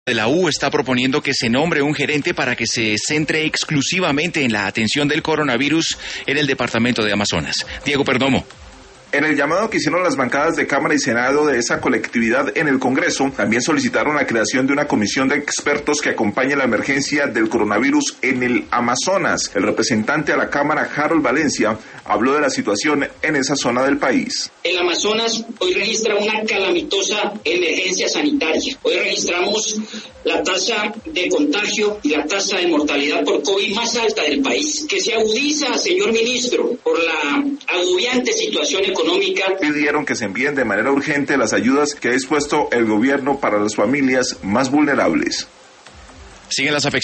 de la U está proponiendo que se nombre un gerente para que se centre exclusivamente en la atención del coronavirus en el departamento de Amazonas. Diego Perdomo. En el llamado que hicieron las bancadas de Cámara y Senado de esa colectividad en el Congreso, también solicitaron la creación de una comisión de expertos que acompañe la emergencia del coronavirus en el Amazonas. El representante a la Cámara, Harold Valencia, habló de la situación en esa zona del país. El Amazonas hoy registra una calamitosa emergencia sanitaria. Hoy registramos la tasa de contagio y la tasa de mortalidad por COVID más alta del país, que se agudiza, señor ministro, por la agobiante situación económica. Pidieron que se envíen de manera urgente las ayudas que ha dispuesto el gobierno para las familias más vulnerables. Siguen las afecciones.